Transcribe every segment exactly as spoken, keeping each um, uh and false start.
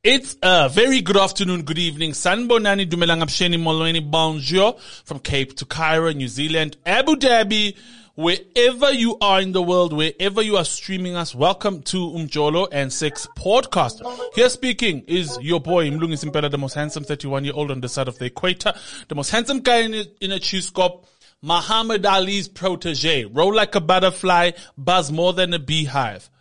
It's a very good afternoon, good evening. Sanbonani Dumelang Absheni Molweni Bonjour from Cape to Cairo, New Zealand, Abu Dhabi, wherever you are in the world, wherever you are streaming us. Welcome to Umjolo and Sex Podcast. Here speaking is your boy Mlungi Simpela, the most handsome thirty-one year old on the side of the equator, the most handsome guy in a, in a cheese scope, Muhammad Ali's protege. Roll like a butterfly, buzz more than a beehive.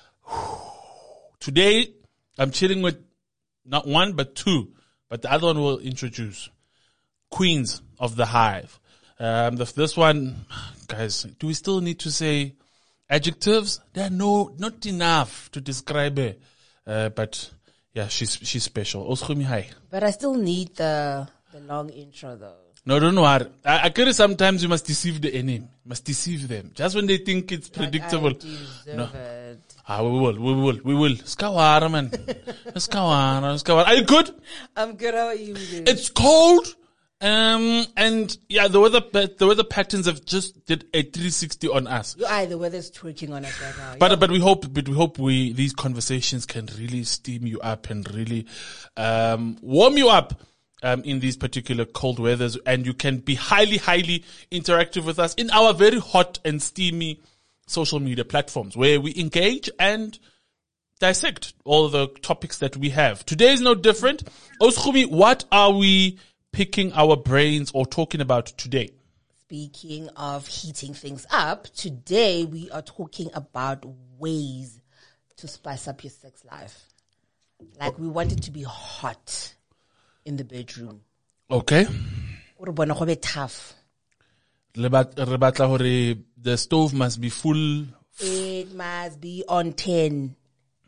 Today, I'm chilling with not one, but two. But the other one will introduce. Queens of the Hive. Um, the, this one, guys, do we still need to say adjectives? There are no, not enough to describe her. Uh, but yeah, she's, she's special. Oskumi, hi. But I still need the, the long intro though. No, don't worry. I, I get it. Sometimes you must deceive the enemy. You must deceive them. Just when they think it's predictable. Like I deserve no. it. Ah, we will, we will, we will. Skawara, man. Skawara, Skawara. Are you good? I'm good. How are you doing? It's cold. Um, and yeah, the weather, the weather patterns have just did a three sixty on us. You are, the weather's twerking on us right now. But, yeah. but we hope, but we hope we, these conversations can really steam you up and really, um, warm you up. Um, in these particular cold weathers, and you can be highly, highly interactive with us in our very hot and steamy social media platforms where we engage and dissect all the topics that we have. Today is no different. Oskumi, what are we picking our brains or talking about today? Speaking of heating things up, today we are talking about ways to spice up your sex life. Like we want it to be hot in the bedroom. Okay. Or bona go be tough. Re batla hore the stove must be full. It must be on ten.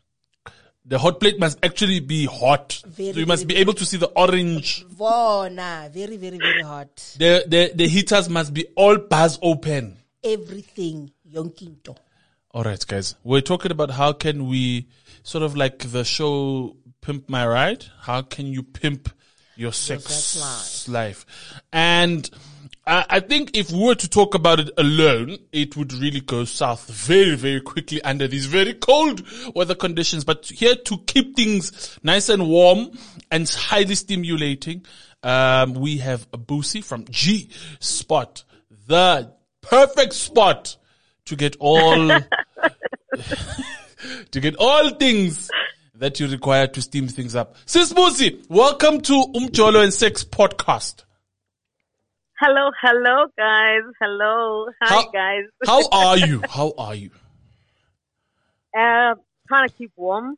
The hot plate must actually be hot. Very, so you must very, be very able to see the orange. Vona, very, very, very hot. The the the heaters must be all bars open. Everything yonkinto. All right, guys. We're talking about how can we sort of like the show Pimp My Ride. How can you pimp your sex, sex life. life? And I, I think if we were to talk about it alone, it would really go south very, very quickly under these very cold weather conditions. But here to keep things nice and warm and highly stimulating, um, we have a Boosie from G Spot, the perfect spot to get all, to get all things that you require to steam things up. Sis Boosie, welcome to Umjolo and Sex Podcast. Hello, hello, guys. Hello. Hi, how, guys. How are you? How are you? Uh, trying to keep warm.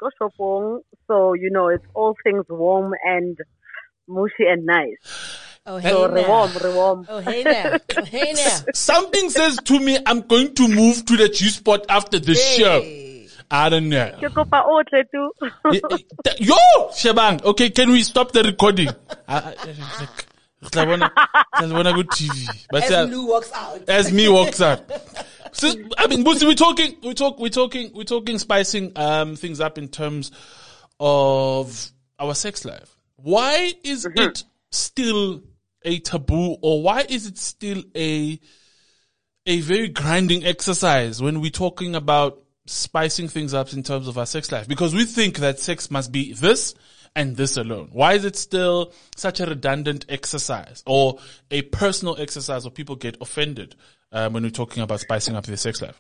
So, you know, it's all things warm and mushy and nice. Oh, hey so, now. Re-warm, re-warm. Oh, hey now. Oh, hey now. Something says to me, I'm going to move to the G-spot after this Hey. show. I don't know. Ke kopa otle tu. Yo, Shebang. Okay, can we stop the recording? I, I, like, I wanna, I wanna go T V. But As uh, Lou walks out. as me walks out. So, I mean, Boosie, we're talking, we talk, we're talking, we're talking spicing um things up in terms of our sex life. Why is Mm-hmm. it still a taboo, or why is it still a a very grinding exercise when we're talking about spicing things up in terms of our sex life? Because we think that sex must be this and this alone. Why is it still such a redundant exercise or a personal exercise where people get offended um, when we're talking about spicing up their sex life?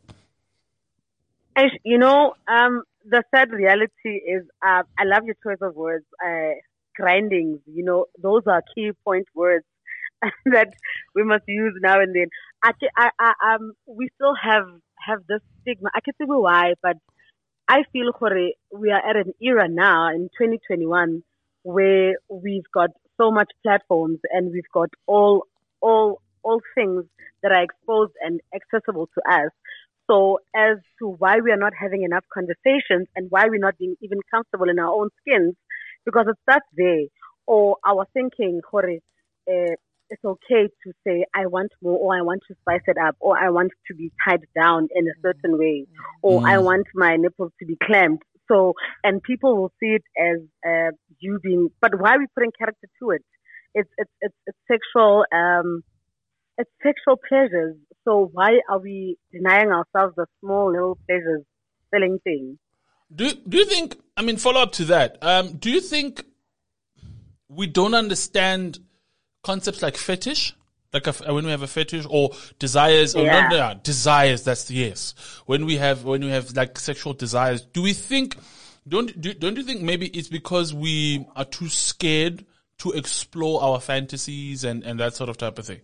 And, you know, um, the sad reality is, uh, I love your choice of words, uh, grindings. You know, those are key point words that we must use now and then. Actually, I, I, um, we still have have this stigma. I can't tell you why, but I feel we are at an era now in twenty twenty-one where we've got so much platforms and we've got all all all things that are exposed and accessible to us. So as to why we are not having enough conversations and why we're not being even comfortable in our own skins, because it starts there. Or our thinking, uh, it's okay to say, I want more, or I want to spice it up, or I want to be tied down in a certain way, or Mm. I want my nipples to be clamped. So, and people will see it as uh, you being, but why are we putting character to it? It's, it's, it's, it's sexual, um, it's sexual pleasures. So why are we denying ourselves the small little pleasures, filling things? Do Do you think I mean, follow up to that. Um, do you think we don't understand concepts like fetish? Like a, when we have a fetish or desires, or Yeah. not, yeah, desires, that's the yes. When we have, when we have like sexual desires, do we think, don't, do, don't you think maybe it's because we are too scared to explore our fantasies and, and that sort of type of thing?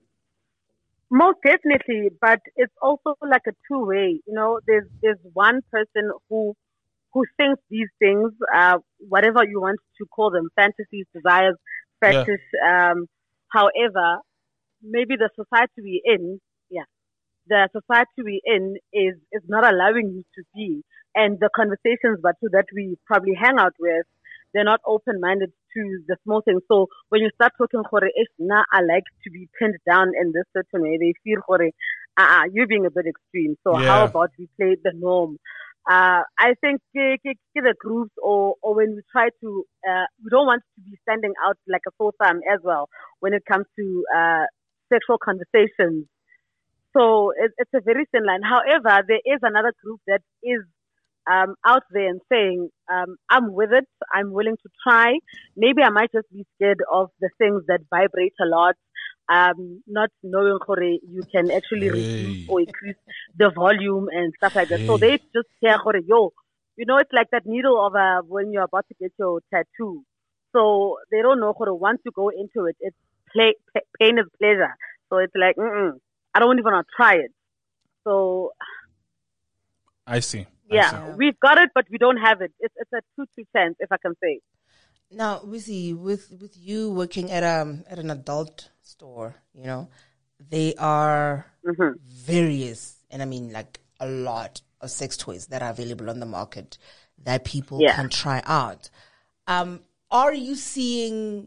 Most definitely, but it's also like a two-way. You know, there's there's one person who who thinks these things, uh, whatever you want to call them, fantasies, desires, fetish. Um, however, maybe the society we're in, yeah, the society we're in is is not allowing you to be, and the conversations, but too, that we probably hang out with, they're not open-minded to the small things. So when you start talking, Khore, if now I like to be pinned down in this certain way, they feel, Khore, uh, you're being a bit extreme. So Yeah. how about we play the norm? Uh, I think ke- ke- ke the groups or, or when we try to, uh, we don't want to be standing out like a sore thumb as well when it comes to uh, sexual conversations. So it, it's a very thin line. However, there is another group that is um, out there and saying, um, I'm with it. I'm willing to try. Maybe I might just be scared of the things that vibrate a lot. Um, not knowing Khore, you can actually Hey. reduce or increase the volume and stuff like that. So Hey. they just hear Khore, yo, you know, it's like that needle of a, when you're about to get your tattoo. So they don't know Khore, once you go into it, it's play, pa- pain is pleasure. So it's like, mm-mm, I don't even want to try it. So I see. I yeah, see. we've got it, but we don't have it. It's it's a two two chance, if I can say. Now, Wizzy, with with you working at um at an adult store, you know, they are Mm-hmm. various, and I mean like a lot of sex toys that are available on the market that people Yeah. can try out. Um, are you seeing?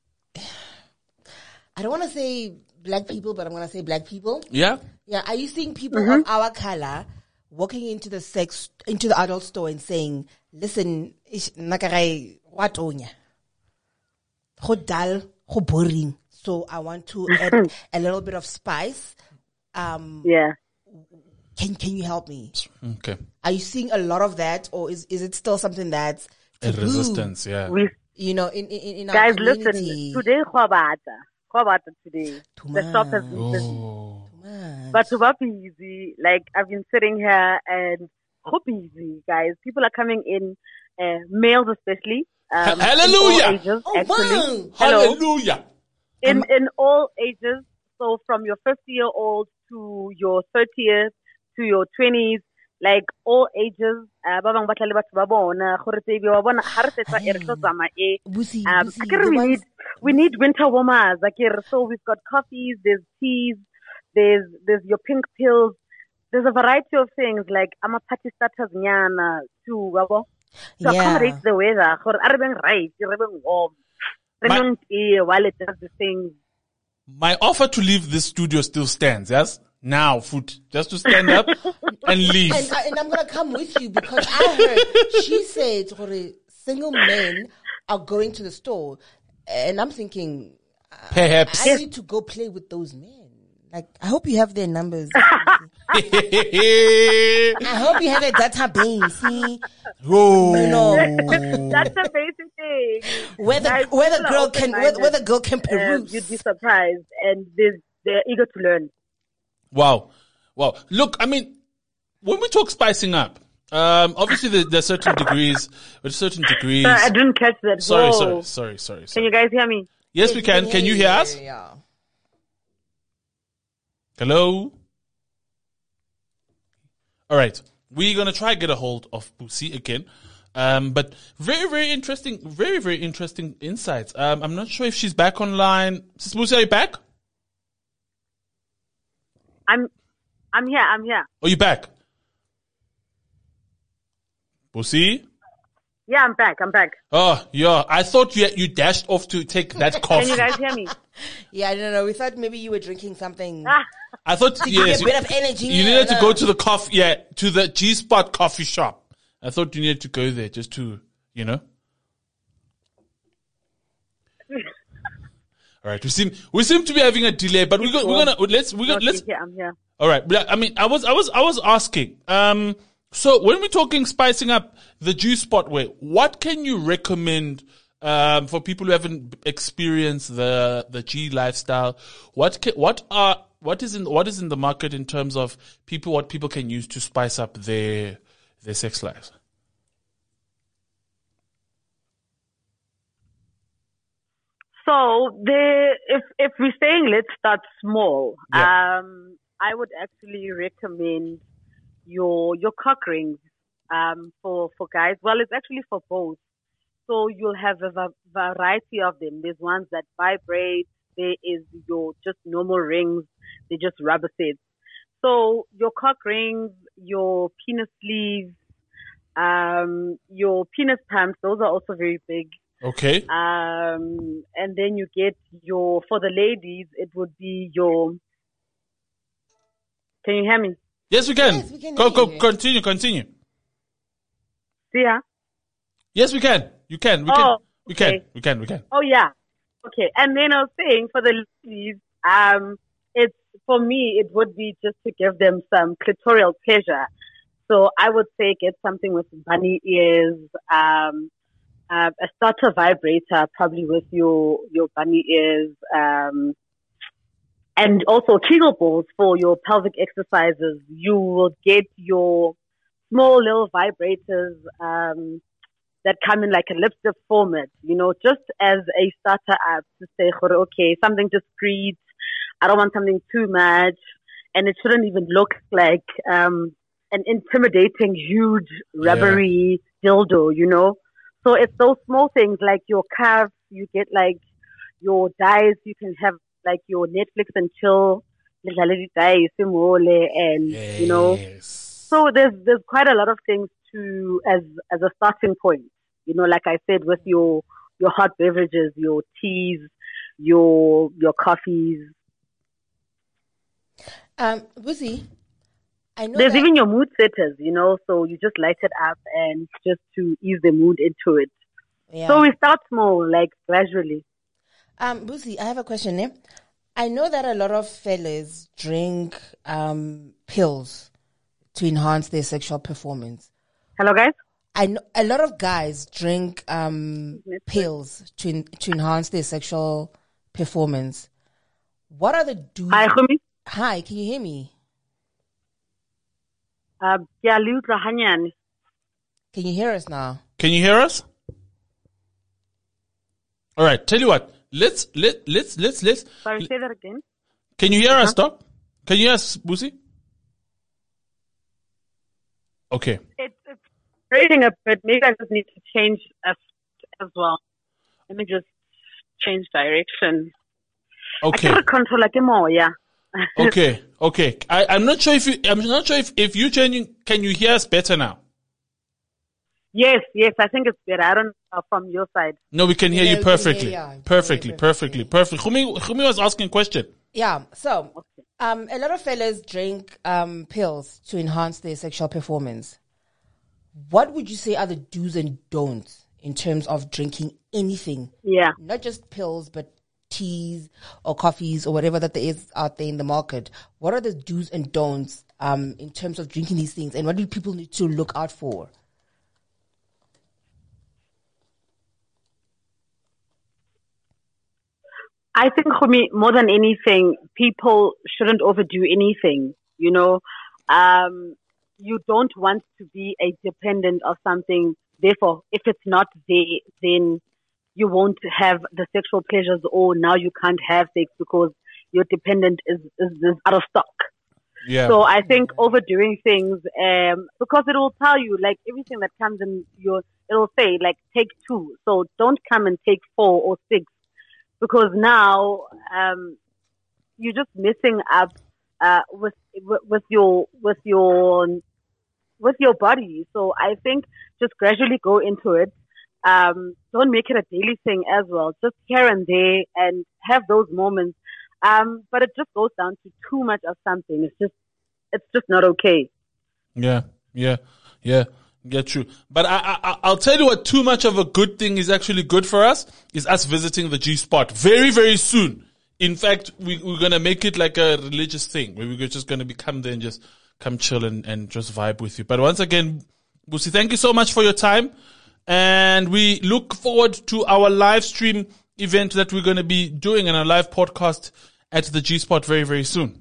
I don't want to say black people, but I'm going to say black people. Yeah? Yeah, are you seeing people of our color walking into the sex into the adult store and saying, "Listen, ish, nakarai watonya, ho dull, ho boring. So I want to add a little bit of spice. Um, Yeah. can can you help me?" Okay. Are you seeing a lot of that, or is is it still something that's A taboo, resistance, yeah. We You know, in in, in our guys, community. listen. Today, Khwabata, Khwabata today. Too The shop has much. been busy, Oh. Man. but to be busy, like I've been sitting here and so busy, guys. People are coming in, uh, males especially. Um, Hallelujah! In all ages, Oh, actually. wow. Hello. Hallelujah! in in all ages. So from your fifty year old to your thirtieth to your twenties, like all ages. Uh, ba bang ba tla le batho ba bona, gore baby wa bona, ha re fetsa e re tlo tsamaya e. Busi, Um, Busi, akere the we ones- need we need winter warmers. Akere. So we've got coffees, there's teas, there's there's your pink pills. There's a variety of things like I'm a party starters nyana too, wabo. To Yeah. accommodate the weather. Gore a re beng right, re beng warm. Re My- beng tea while it does the things. My offer to leave this studio still stands, yes? Now, foot. Just to stand up and leave. And, I, and I'm gonna come with you because I heard she said gore, single men are going to the store, and I'm thinking Perhaps. I need to go play with those men. Like, I hope you have their numbers. oh. I hope you have a database. See, you know, That's the basic thing. where the Guys, where the people are girl can where, where the girl can open-minded. Um, peruse. you'd be surprised, and they're, they're eager to learn. Wow. Wow. Look, I mean, when we talk spicing up, um, obviously there, there are certain degrees, there's certain degrees. Sorry, I didn't catch that. Sorry, Whoa. sorry, sorry, sorry, Can sorry. you guys hear me? Yes, we can. Can you hear us? Yeah. Hello? All right. We're going to try get a hold of Busi again. Um, but very, very interesting, very, very interesting insights. Um, I'm not sure if she's back online. Sis Busi, are you back? I'm, I'm here. I'm here. Are you back? Busi? Yeah, I'm back. I'm back. Oh, yeah. I thought you you dashed off to take that Can coffee. you guys hear me? Yeah, I don't know. We thought maybe you were drinking something. Ah, I thought Give yes, you a you, bit of energy. you needed to Yeah, go no. to the coffee, yeah, to the G Spot coffee shop. I thought you needed to go there just to, you know. All right, we seem we seem to be having a delay, but we're gonna, we're gonna let's we're no, gonna let's. here. I'm here. All right, but I mean, I was I was I was asking. Um, So when we're talking spicing up the G spot way, what can you recommend um, for people who haven't experienced the the G lifestyle? What can, what are what is in what is in the market in terms of people what people can use to spice up their their sex lives? So the if if we're saying let's start small, Yeah. um, I would actually recommend your your cock rings um, for for guys. Well, it's actually for both. So you'll have a va- variety of them. There's ones that vibrate. There is your just normal rings. They're just rubber sets. So your cock rings, your penis sleeves, um, your penis pumps. Those are also very big. Okay. Um, and then you get your, for the ladies, it would be your, can you hear me? Yes, we can. Yes, we can go hear go you. continue continue. Yeah. Yes, we can. You can. We Oh, can. We can. okay. We can. We can. Oh yeah. Okay. And then I was saying for the ladies, um, it's, for me, it would be just to give them some clitoral pleasure. So I would say get something with bunny ears, um, uh, a starter vibrator, probably with your, your bunny ears, um, and also Kegel balls for your pelvic exercises. You will get your small little vibrators, um, that come in like a lipstick format, you know, just as a starter up to say, okay, something discreet. I don't want something too much. And it shouldn't even look like, um, an intimidating, huge, rubbery dildo, you know? So it's those small things like your cuffs, you get like your dies, you can have like your Netflix and chill, and, you know? Yes. So there's, there's quite a lot of things to, as, as a starting point, you know, like I said, with your, your hot beverages, your teas, your, your coffees. Um, Busi, I know There's that, even your mood setters, you know, so you just light it up and just to ease the mood into it. yeah. So we start small, like gradually. Um, Busi, I have a question here. I know that a lot of fellas drink um, pills to enhance their sexual performance. Hello, guys. I know a lot of guys drink um, pills to en- to enhance their sexual performance. What are the do's? Hi, Khumi. Hi, can you hear me? Uh, yeah, Lutra Hanyan. Can you hear us now? Can you hear us? All right. Tell you what. Let's let let's let's let's. Sorry, say that again. Can you hear us, Doc? Can you hear us, Busi? Okay. It's, it's rating a bit. Maybe I just need to change as, as well. Let me just change direction. I Okay. can't control like more, yeah. Okay. Okay. I, I'm not sure if you. I'm not sure if if you changing. Can you hear us better now? Yes, yes, I think it's better. I don't know from your side. No, we can hear Yeah, you we can hear perfectly. you. We can hear Perfectly. you Perfectly. Perfect. Khumi Khumi was asking a question. Yeah. So, um, a lot of fellas drink um, pills to enhance their sexual performance. What would you say are the do's and don'ts in terms of drinking anything? Yeah. Not just pills, but teas or coffees or whatever that there is out there in the market. What are the do's and don'ts um, in terms of drinking these things, and what do people need to look out for? I think for me, more than anything, people shouldn't overdo anything, you know. Um, you don't want to be a dependent of something. Therefore, if it's not there, then you won't have the sexual pleasures, or now you can't have sex because your dependent is, is, is out of stock. Yeah. So I think overdoing things, um, because it will tell you, like, everything that comes in your, it'll say, like, take two. So don't come and take four or six, because now, um, you're just messing up, uh, with, with your, with your, with your body. So I think just gradually go into it. Um, don't make it a daily thing as well. Just here and there, and have those moments. Um, but it just goes down to too much of something. It's just, it's just not okay. Yeah, yeah, yeah, yeah, true. But I, I, I'll tell you what, too much of a good thing is actually good for us is us visiting the G spot very, very soon. In fact, we, we're going to make it like a religious thing where we're just going to become there and just come chill and, and just vibe with you. But once again, Busi, thank you so much for your time. And we look forward to our live stream event that we're going to be doing and a live podcast at the G-Spot very, very soon.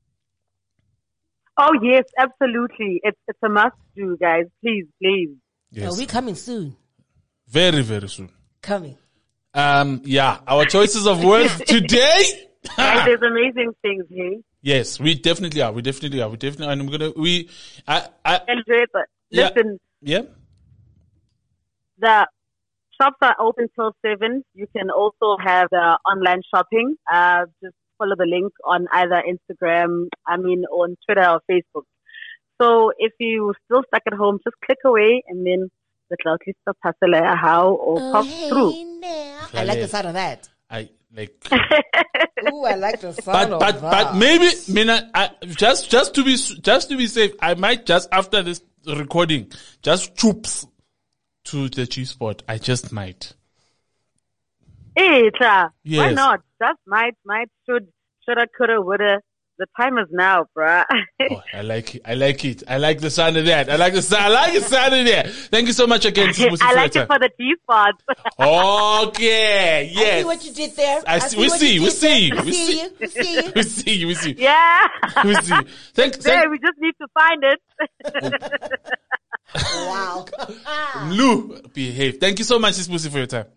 Oh, yes, absolutely. It's it's a must do, guys. Please, please. Yes. Are we coming soon? Very, very soon. Coming. Um, yeah, our choices of words today. Guys, there's amazing things here. Yes, we definitely are. We definitely are. We definitely are. And we're going to, we, I, I, Enjoy it. But Yeah. listen, yeah. the shops are open till seven. You can also have the online shopping. Uh, just follow the link on either Instagram, I mean, on Twitter or Facebook. So if you still stuck at home, just click away and then the cloud list of Pasela how or pop through. I like the sound of that. I like, Ooh, I like the sound but, of but, that. but maybe, Mina, I, just, just to be, just to be safe, I might just after this recording, just troops to the G-Spot. I just might. Hey, Tra, why Yes. not? Just might, might, should, shoulda, coulda, woulda. The time is now, bruh. Oh, I like it. I like it. I like the sound of that. I like the sound. I like the sound of that. Thank you so much again. Sibusi, I for like your it for time. the G-spots. Okay. I see Yes. what you did there. I see- we what see, you we did see, there. we We see. see you. We see you. We see you. We see you. Yeah. We see you. Thank, There, thank we just need to find it. Wow. Lou. Behave. Thank you so much, Sibusi, for your time.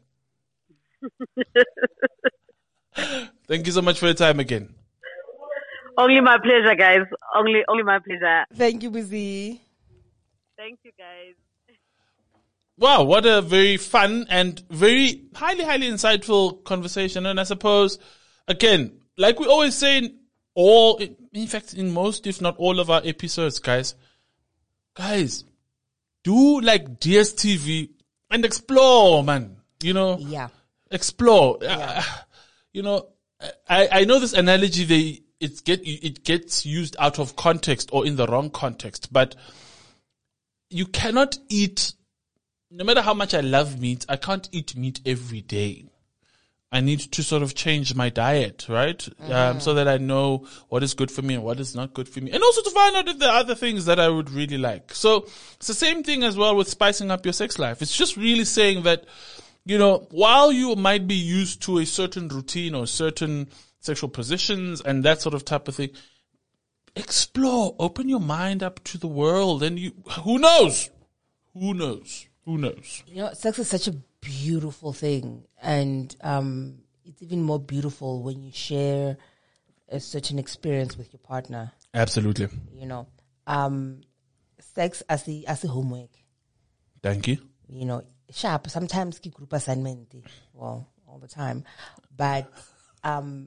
Thank you so much for your time again. Only my pleasure, guys. Only, only my pleasure. Thank you, Busy. Thank you, guys. Wow, what a very fun and very highly, highly insightful conversation. And I suppose, again, like we always say in all, in fact, in most, if not all of our episodes, guys, guys, do like D S T V and explore, man. You know, Yeah. explore. Uh, you know, I, I know this analogy, they, it's get, it gets used out of context or in the wrong context, but you cannot eat, no matter how much I love meat, I can't eat meat every day. I need to sort of change my diet, right? Mm-hmm. Um, so that I know what is good for me and what is not good for me. And also to find out if there are other things that I would really like. So it's the same thing as well with spicing up your sex life. It's just really saying that, you know, while you might be used to a certain routine or certain sexual positions and that sort of type of thing, explore, open your mind up to the world, and you, who knows? Who knows? Who knows? You know, sex is such a beautiful thing, and um, it's even more beautiful when you share a certain experience with your partner. Absolutely. You know, um, sex as the as a homework. Thank you. You know, sharp. Sometimes ki group assignment. Well, all the time, but um,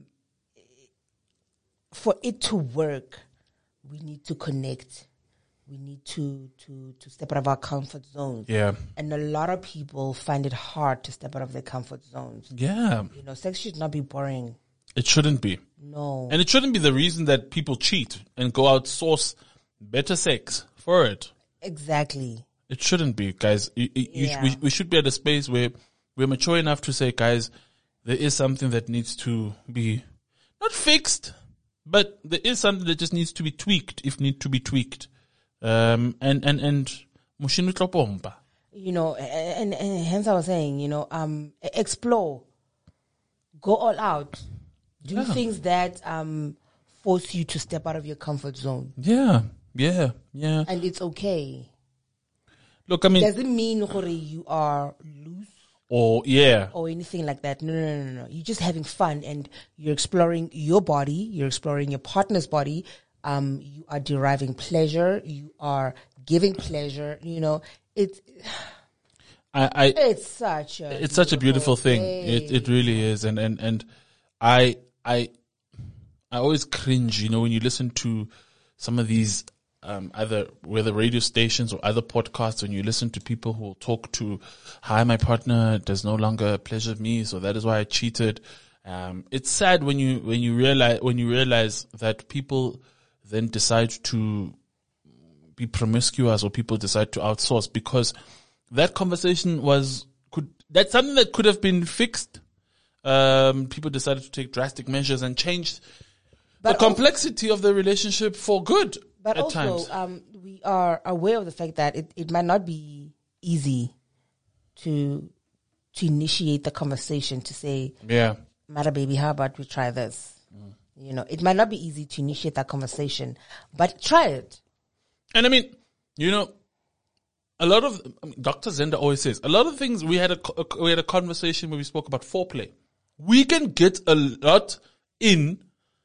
for it to work, we need to connect. We need to, to, to step out of our comfort zones. Yeah. And a lot of people find it hard to step out of their comfort zones. Yeah. You know, sex should not be boring. It shouldn't be. No. And it shouldn't be the reason that people cheat and go outsource better sex for it. Exactly. It shouldn't be, guys. You, you, Yeah. we, we should be at a space where we're mature enough to say, guys, there is something that needs to be not fixed, but there is something that just needs to be tweaked if need to be tweaked. Um, and, and, and, mushinu tlopompa. You know, and, and hence I was saying, you know, um, explore, go all out, do Yeah. things that um force you to step out of your comfort zone, Yeah, yeah, yeah. and it's okay. Look, I mean, Doesn't mean Hore, you are loose or yeah, or anything like that. No, no, no, no, no. You're just having fun and you're exploring your body. You're exploring your partner's body. Um, you are deriving pleasure. You are giving pleasure. You know, it's I, I, it's such a it's such a beautiful thing. thing. It it really is, and and and I I I always cringe, you know, when you listen to some of these um either whether radio stations or other podcasts, when you listen to people who will talk to, hi, my partner does no longer pleasure me, so that is why I cheated. Um, it's sad when you when you realize when you realize that people then decide to be promiscuous or people decide to outsource because that conversation was could that's something that could have been fixed. Um, people decided to take drastic measures and change But the complexity of the relationship for good. But At also, times. um, we are aware of the fact that it, it might not be easy to to initiate the conversation to say, Yeah. Mara baby, how about we try this? Mm. You know, it might not be easy to initiate that conversation, but try it. And I mean, you know, a lot of I mean, Doctor Zenda always says a lot of things. We had a, a we had a conversation where we spoke about foreplay. We can get a lot in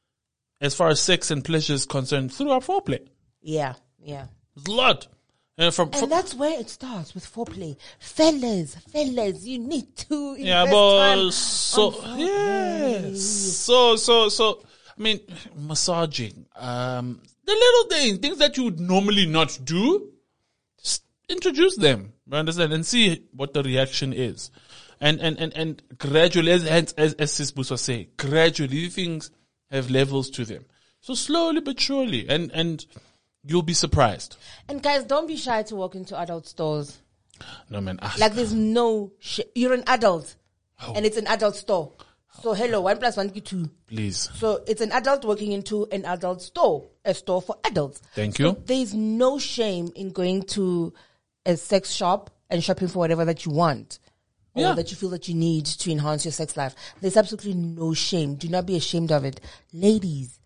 as far as sex and pleasure is concerned through our foreplay. Yeah, yeah. There's a lot. And from, And from that's where it starts with foreplay. Fellas, fellas, you need to invest yeah, but time so on foreplay. yes, so so so. I mean, massaging, um, the little things, things that you would normally not do. Just introduce them, you understand, and see what the reaction is. And, and, and, and gradually, as, as, as Sis Bus was saying, gradually things have levels to them. So slowly but surely, and, and you'll be surprised. And guys, don't be shy to walk into adult stores. No man, ask. Like there's no sh- you're an adult, Oh. and it's an adult store. So hello, one plus one equals two. Please. So it's an adult working into an adult store, a store for adults. Thank So you. there's no shame in going to a sex shop and shopping for whatever that you want. Or Yeah. that you feel that you need to enhance your sex life. There's absolutely no shame. Do not be ashamed of it. Ladies,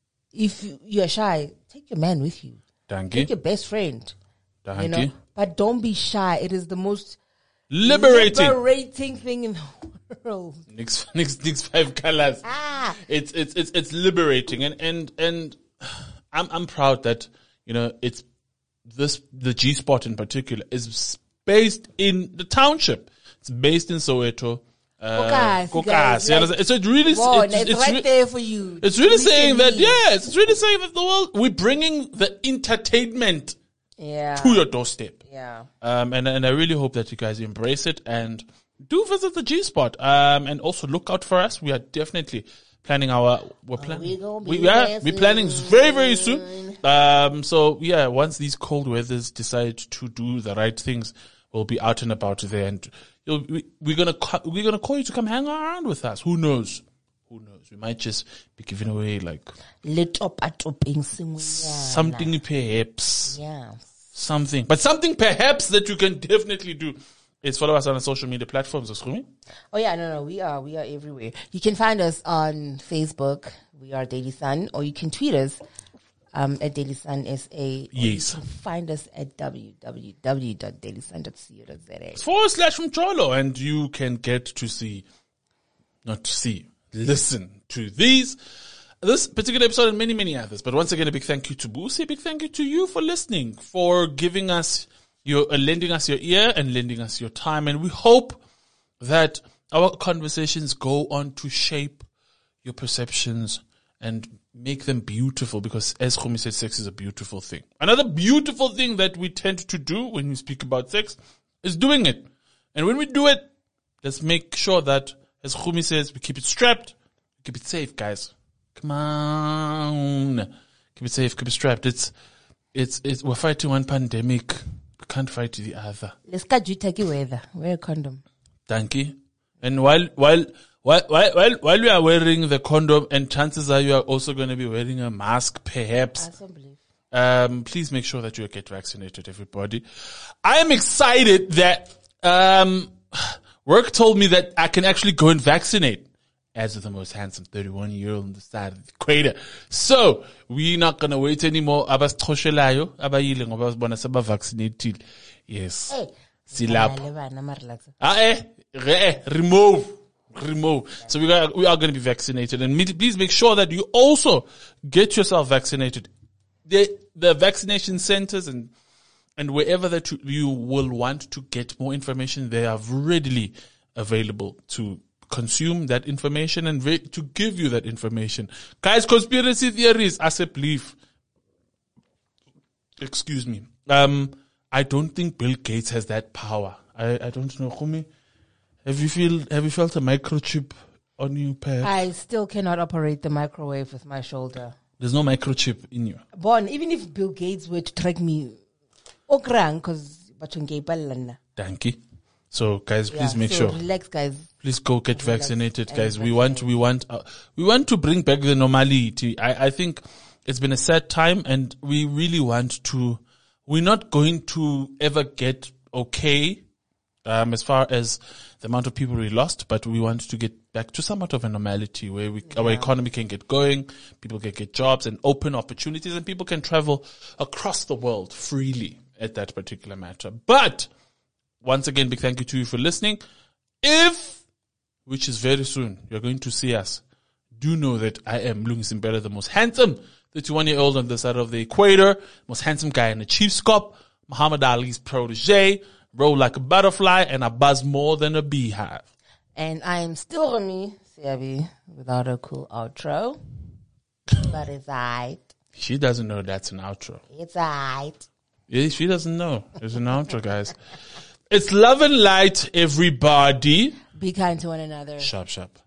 if you, you're shy, take your man with you. Thank Take you. your best friend. Thank You know? you. But don't be shy. It is the most Liberating. liberating thing in the world. Next, next, next five colors. Ah. It's, it's, it's, it's liberating. And, and, and I'm, I'm proud that, you know, it's this, the G Spot in particular is based in the township. It's based in Soweto. Uh, Kokasi, Kokasi, guys, you like- understand? So it really, Whoa, it's, it's, it's, right re- there for you. it's really Listen saying that, me. yes, it's really saying that the world, we're bringing the entertainment Yeah. to your doorstep. Yeah. Um, and, and I really hope that you guys embrace it and do visit the G Spot. Um, and also look out for us. We are definitely planning our, we're planning, we gonna be we, yeah, there we're planning very, very soon. Um, so yeah, once these cold weathers decide to do the right things, we'll be out and about there, and you'll, we, we're gonna, ca- we're gonna call you to come hang around with us. Who knows? Who knows? We might just be giving away like Lit up at up in some something perhaps. Yeah. Something, but something perhaps that you can definitely do is follow us on our social media platforms. Asumi. Oh yeah, no, no, we are, we are everywhere. You can find us on Facebook. We are Daily Sun, or you can tweet us, um, at Daily Sun S A. Yes. You can find us at w w w dot daily sun dot co dot z a. Forward slash from Cholo, and you can get to see, not to see, listen to these, this particular episode and many, many others. But once again, a big thank you to Boosie, a big thank you to you for listening, for giving us your, uh, lending us your ear and lending us your time. And we hope that our conversations go on to shape your perceptions and make them beautiful, because as Khumi said, sex is a beautiful thing. Another beautiful thing that we tend to do when we speak about sex is doing it. And when we do it, let's make sure that, as Khumi says, we keep it strapped, keep it safe, guys. Come on. Keep it safe, keep it strapped. It's, it's, it's, we're fighting one pandemic. We can't fight the other. Let's get you take weather. Wear a condom. Thank you. And while, while, while, while, while, while you are wearing the condom, and chances are you are also going to be wearing a mask, perhaps. I don't believe. Um, please make sure that you get vaccinated, everybody. I am excited that, um, work told me that I can actually go and vaccinate as the most handsome thirty-one year old on the side of the equator. So, we're not gonna wait anymore. Abasithoshelayo, abayile ngoba basibona sebavaccinated. Yes. Hey. Silapho. Dale bana, mara relax. Ah, eh, re- eh, remove, remove. So we are, we are going to be vaccinated, and me- please make sure that you also get yourself vaccinated. The, the vaccination centers and, and wherever that you, you will want to get more information, they are readily available to consume that information and re- to give you that information. Guys, conspiracy theories, I say believe. Excuse me. Um, I don't think Bill Gates has that power. I, I don't know. Khumi, have you feel have you felt a microchip on you, perhaps? I still cannot operate the microwave with my shoulder. There's no microchip in you. Born, even if Bill Gates were to track me, okran, because Thank you. So, guys, please make so sure. Relax, guys. Please go get Relax vaccinated, and guys. We want, we want, uh, we want to bring back the normality. I, I think it's been a sad time, and we really want to, we're not going to ever get okay, um, as far as the amount of people we lost, but we want to get back to somewhat of a normality where we, yeah. our economy can get going, people can get jobs and open opportunities, and people can travel across the world freely at that particular matter. But once again, big thank you to you for listening. If, which is very soon, you're going to see us, do know that I am Mlungisi Mpela, the most handsome thirty-one-year-old on the side of the equator, most handsome guy in the Chiefs Cop, Muhammad Ali's protege, roll like a butterfly, and I buzz more than a beehive. And I am still Remy Siabi without a cool outro. But it's aight. She doesn't know that's an outro. It's aight. Yeah, she doesn't know. It's an outro, guys. It's love and light, everybody. Be kind to one another. Sharp, sharp.